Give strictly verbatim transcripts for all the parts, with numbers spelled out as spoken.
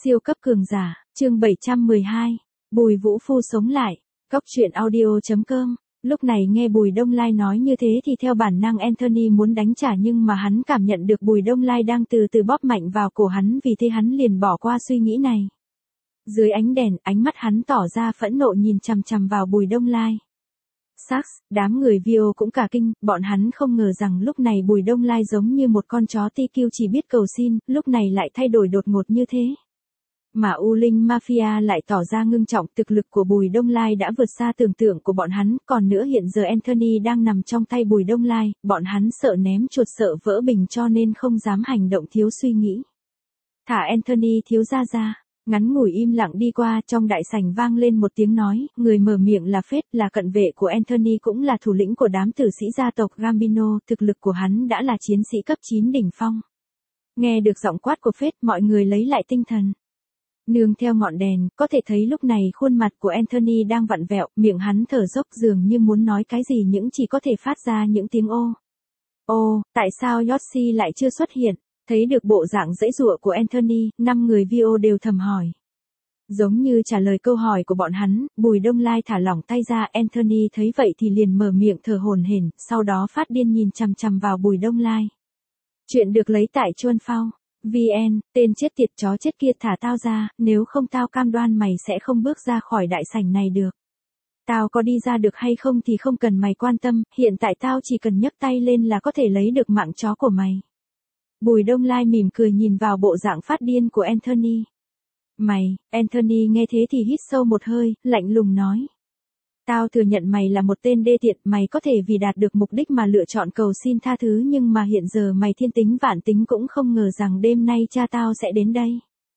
Siêu cấp cường giả, chương bảy trăm mười hai, Bùi Vũ Phu sống lại, Cóc truyện audio chấm com. Lúc này nghe Bùi Đông Lai nói như thế thì theo bản năng Anthony muốn đánh trả, nhưng mà hắn cảm nhận được Bùi Đông Lai đang từ từ bóp mạnh vào cổ hắn, vì thế hắn liền bỏ qua suy nghĩ này. Dưới ánh đèn, ánh mắt hắn tỏ ra phẫn nộ nhìn chằm chằm vào Bùi Đông Lai. Sax, đám người Vio cũng cả kinh, bọn hắn không ngờ rằng lúc này Bùi Đông Lai giống như một con chó ti kiu chỉ biết cầu xin, lúc này lại thay đổi đột ngột như thế. Mà U Linh Mafia lại tỏ ra ngưng trọng, thực lực của Bùi Đông Lai đã vượt xa tưởng tượng của bọn hắn, còn nữa hiện giờ Anthony đang nằm trong tay Bùi Đông Lai, bọn hắn sợ ném chuột sợ vỡ bình cho nên không dám hành động thiếu suy nghĩ. Thả Anthony thiếu gia ra. Ngắn ngủi im lặng đi qua, trong đại sảnh vang lên một tiếng nói, người mở miệng là Phết, là cận vệ của Anthony cũng là thủ lĩnh của đám tử sĩ gia tộc Gambino, thực lực của hắn đã là chiến sĩ cấp chín đỉnh phong. Nghe được giọng quát của Phết, mọi người lấy lại tinh thần. Nương theo ngọn đèn, có thể thấy lúc này khuôn mặt của Anthony đang vặn vẹo, miệng hắn thở dốc dường như muốn nói cái gì nhưng chỉ có thể phát ra những tiếng ô. Ô, tại sao Yoshi lại chưa xuất hiện? Thấy được bộ dạng giãy giụa của Anthony, năm người Vio đều thầm hỏi. Giống như trả lời câu hỏi của bọn hắn, Bùi Đông Lai thả lỏng tay ra, Anthony thấy vậy thì liền mở miệng thở hổn hển, sau đó phát điên nhìn chằm chằm vào Bùi Đông Lai. Chuyện được lấy tại Chuan Phao. vê en, tên chết tiệt chó chết kia, thả tao ra, nếu không tao cam đoan mày sẽ không bước ra khỏi đại sảnh này được. Tao có đi ra được hay không thì không cần mày quan tâm, hiện tại tao chỉ cần nhấc tay lên là có thể lấy được mạng chó của mày. Bùi Đông Lai mỉm cười nhìn vào bộ dạng phát điên của Anthony. Mày, Anthony nghe thế thì hít sâu một hơi, lạnh lùng nói. Tao thừa nhận mày là một tên đê tiện, mày có thể vì đạt được mục đích mà lựa chọn cầu xin tha thứ, nhưng mà hiện giờ mày thiên tính vạn tính cũng không ngờ rằng đêm nay cha tao sẽ đến đây.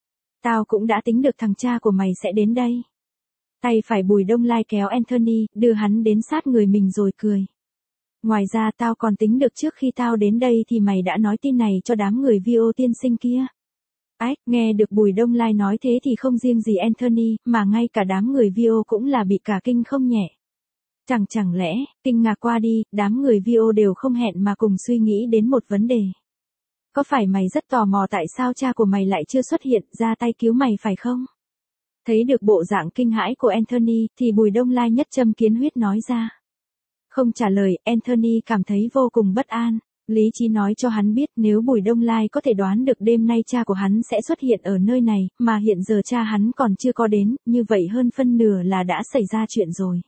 Tao cũng đã tính được thằng cha của mày sẽ đến đây. Tay phải Bùi Đông Lai kéo Anthony, đưa hắn đến sát người mình rồi cười. Ngoài ra tao còn tính được trước khi tao đến đây thì mày đã nói tin này cho đám người Vio tiên sinh kia. Ách, nghe được Bùi Đông Lai nói thế thì không riêng gì Anthony, mà ngay cả đám người Vio cũng là bị cả kinh không nhẹ. Chẳng chẳng lẽ, kinh ngạc qua đi, đám người Vio đều không hẹn mà cùng suy nghĩ đến một vấn đề. Có phải mày rất tò mò tại sao cha của mày lại chưa xuất hiện, ra tay cứu mày phải không? Thấy được bộ dạng kinh hãi của Anthony, thì Bùi Đông Lai nhất châm kiến huyết nói ra. Không trả lời, Anthony cảm thấy vô cùng bất an. Lý trí nói cho hắn biết nếu Bùi Đông Lai có thể đoán được đêm nay cha của hắn sẽ xuất hiện ở nơi này, mà hiện giờ cha hắn còn chưa có đến, như vậy hơn phân nửa là đã xảy ra chuyện rồi.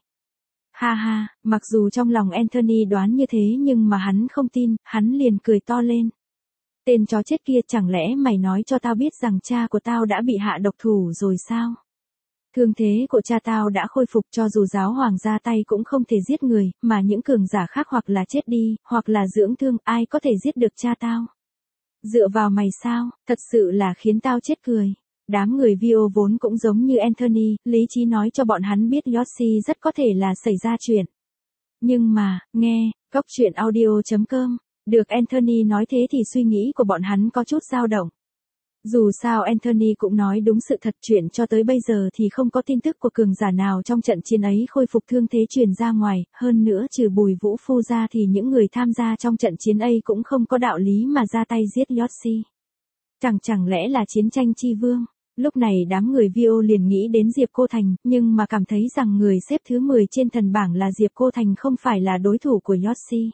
Ha ha, mặc dù trong lòng Anthony đoán như thế nhưng mà hắn không tin, hắn liền cười to lên. Tên chó chết kia, chẳng lẽ mày nói cho tao biết rằng cha của tao đã bị hạ độc thủ rồi sao? Thương thế của cha tao đã khôi phục, cho dù giáo hoàng ra tay cũng không thể giết người, mà những cường giả khác hoặc là chết đi, hoặc là dưỡng thương, ai có thể giết được cha tao? Dựa vào mày sao, thật sự là khiến tao chết cười. Đám người Vio vốn cũng giống như Anthony, lý trí nói cho bọn hắn biết Yoshi rất có thể là xảy ra chuyện. Nhưng mà, nghe, Cóc truyện audio chấm com, được Anthony nói thế thì suy nghĩ của bọn hắn có chút dao động. Dù sao Anthony cũng nói đúng sự thật, chuyện cho tới bây giờ thì không có tin tức của cường giả nào trong trận chiến ấy khôi phục thương thế truyền ra ngoài, hơn nữa trừ Bùi Vũ Phu ra thì những người tham gia trong trận chiến ấy cũng không có đạo lý mà ra tay giết Yoshi. Chẳng chẳng lẽ là chiến tranh chi vương? Lúc này đám người Vio liền nghĩ đến Diệp Cô Thành, nhưng mà cảm thấy rằng người xếp thứ mười trên thần bảng là Diệp Cô Thành không phải là đối thủ của Yoshi.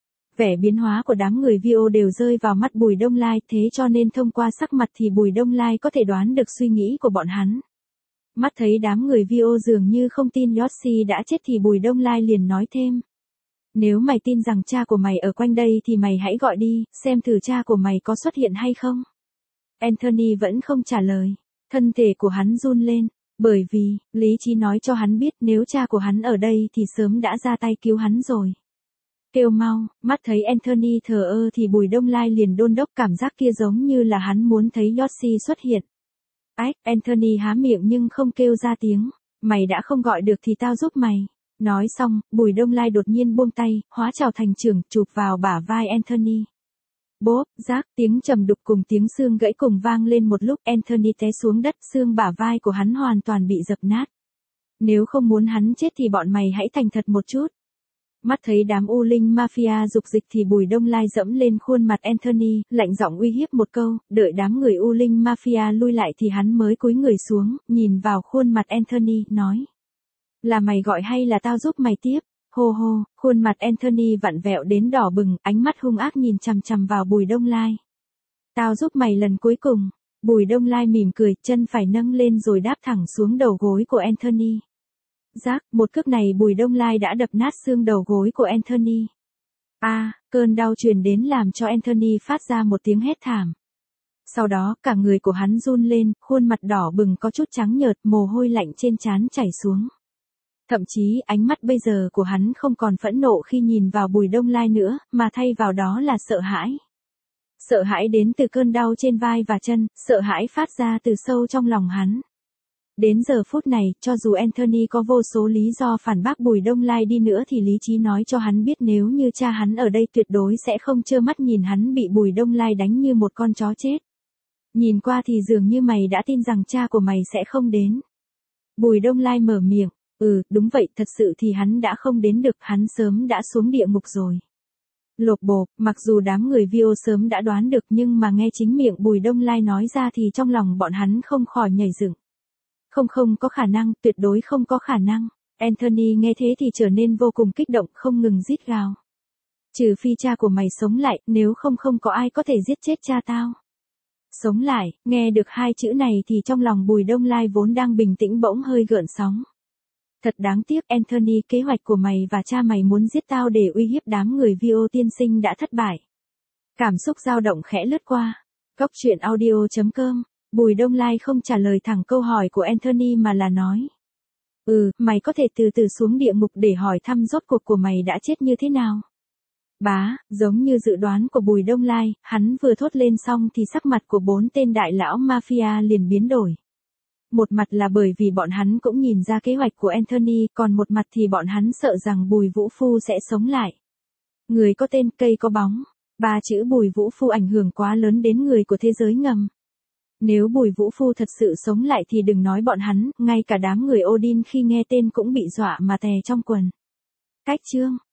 Vẻ biến hóa của đám người Vio đều rơi vào mắt Bùi Đông Lai, thế cho nên thông qua sắc mặt thì Bùi Đông Lai có thể đoán được suy nghĩ của bọn hắn. Mắt thấy đám người Vio dường như không tin Yoshi đã chết thì Bùi Đông Lai liền nói thêm. Nếu mày tin rằng cha của mày ở quanh đây thì mày hãy gọi đi, xem thử cha của mày có xuất hiện hay không. Anthony vẫn không trả lời, thân thể của hắn run lên, bởi vì, lý trí nói cho hắn biết nếu cha của hắn ở đây thì sớm đã ra tay cứu hắn rồi. Kêu mau, mắt thấy Anthony thờ ơ thì Bùi Đông Lai liền đôn đốc, cảm giác kia giống như là hắn muốn thấy Yoshi xuất hiện. Ách, Anthony há miệng nhưng không kêu ra tiếng, mày đã không gọi được thì tao giúp mày. Nói xong, Bùi Đông Lai đột nhiên buông tay, hóa trào thành trưởng, chụp vào bả vai Anthony. Bốp, rác, tiếng trầm đục cùng tiếng xương gãy cùng vang lên một lúc, Anthony té xuống đất, xương bả vai của hắn hoàn toàn bị dập nát. Nếu không muốn hắn chết thì bọn mày hãy thành thật một chút. Mắt thấy đám U Linh Mafia dục dịch thì Bùi Đông Lai dẫm lên khuôn mặt Anthony, lạnh giọng uy hiếp một câu, đợi đám người U Linh Mafia lui lại thì hắn mới cúi người xuống, nhìn vào khuôn mặt Anthony, nói. Là mày gọi hay là tao giúp mày tiếp? Hô hô, khuôn mặt Anthony vặn vẹo đến đỏ bừng, ánh mắt hung ác nhìn chằm chằm vào Bùi Đông Lai. Tao giúp mày lần cuối cùng. Bùi Đông Lai mỉm cười, chân phải nâng lên rồi đáp thẳng xuống đầu gối của Anthony. Rác, một cước này Bùi Đông Lai đã đập nát xương đầu gối của Anthony. A, à, cơn đau truyền đến làm cho Anthony phát ra một tiếng hét thảm. Sau đó, cả người của hắn run lên, khuôn mặt đỏ bừng có chút trắng nhợt, mồ hôi lạnh trên trán chảy xuống. Thậm chí, ánh mắt bây giờ của hắn không còn phẫn nộ khi nhìn vào Bùi Đông Lai nữa, mà thay vào đó là sợ hãi. Sợ hãi đến từ cơn đau trên vai và chân, sợ hãi phát ra từ sâu trong lòng hắn. Đến giờ phút này, cho dù Anthony có vô số lý do phản bác Bùi Đông Lai đi nữa thì lý trí nói cho hắn biết nếu như cha hắn ở đây tuyệt đối sẽ không trơ mắt nhìn hắn bị Bùi Đông Lai đánh như một con chó chết. Nhìn qua thì dường như mày đã tin rằng cha của mày sẽ không đến. Bùi Đông Lai mở miệng, ừ, đúng vậy, thật sự thì hắn đã không đến được, hắn sớm đã xuống địa ngục rồi. Lột bột, mặc dù đám người Vio sớm đã đoán được nhưng mà nghe chính miệng Bùi Đông Lai nói ra thì trong lòng bọn hắn không khỏi nhảy dựng. Không không có khả năng, tuyệt đối không có khả năng. Anthony nghe thế thì trở nên vô cùng kích động, không ngừng rít gào. Trừ phi cha của mày sống lại, nếu không không có ai có thể giết chết cha tao. Sống lại, nghe được hai chữ này thì trong lòng Bùi Đông Lai vốn đang bình tĩnh bỗng hơi gợn sóng. Thật đáng tiếc Anthony, kế hoạch của mày và cha mày muốn giết tao để uy hiếp đám người Vio tiên sinh đã thất bại. Cảm xúc dao động khẽ lướt qua. Cốc truyện audio chấm com. Bùi Đông Lai không trả lời thẳng câu hỏi của Anthony mà là nói. Ừ, mày có thể từ từ xuống địa ngục để hỏi thăm rốt cuộc của mày đã chết như thế nào. Bá, giống như dự đoán của Bùi Đông Lai, hắn vừa thốt lên xong thì sắc mặt của bốn tên đại lão mafia liền biến đổi. Một mặt là bởi vì bọn hắn cũng nhìn ra kế hoạch của Anthony, còn một mặt thì bọn hắn sợ rằng Bùi Vũ Phu sẽ sống lại. Người có tên, cây có bóng. Ba chữ Bùi Vũ Phu ảnh hưởng quá lớn đến người của thế giới ngầm. Nếu Bùi Vũ Phu thật sự sống lại thì đừng nói bọn hắn, ngay cả đám người Odin khi nghe tên cũng bị dọa mà tè trong quần. Cách chương